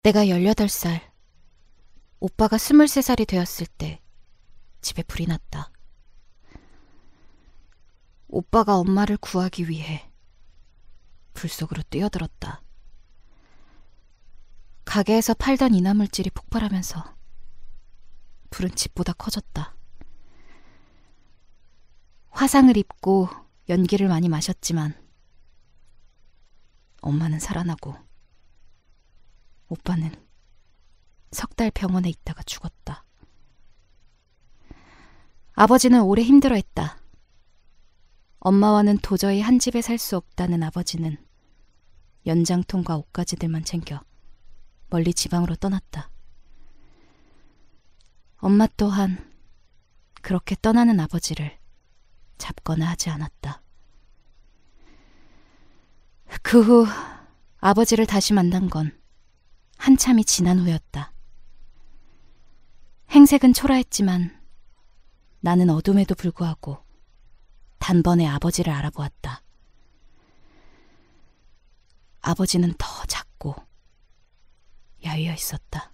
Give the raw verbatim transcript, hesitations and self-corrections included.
내가 열여덟 살, 오빠가 스물세 살이 되었을 때 집에 불이 났다. 오빠가 엄마를 구하기 위해 불 속으로 뛰어들었다. 가게에서 팔던 인화물질이 폭발하면서 불은 집보다 커졌다. 화상을 입고 연기를 많이 마셨지만 엄마는 살아나고 오빠는 석 달 병원에 있다가 죽었다. 아버지는 오래 힘들어했다. 엄마와는 도저히 한 집에 살 수 없다는 아버지는 연장통과 옷가지들만 챙겨 멀리 지방으로 떠났다. 엄마 또한 그렇게 떠나는 아버지를 잡거나 하지 않았다. 그 후 아버지를 다시 만난 건 한참이 지난 후였다. 행색은 초라했지만 나는 어둠에도 불구하고 단번에 아버지를 알아보았다. 아버지는 더 작고 야위어 있었다.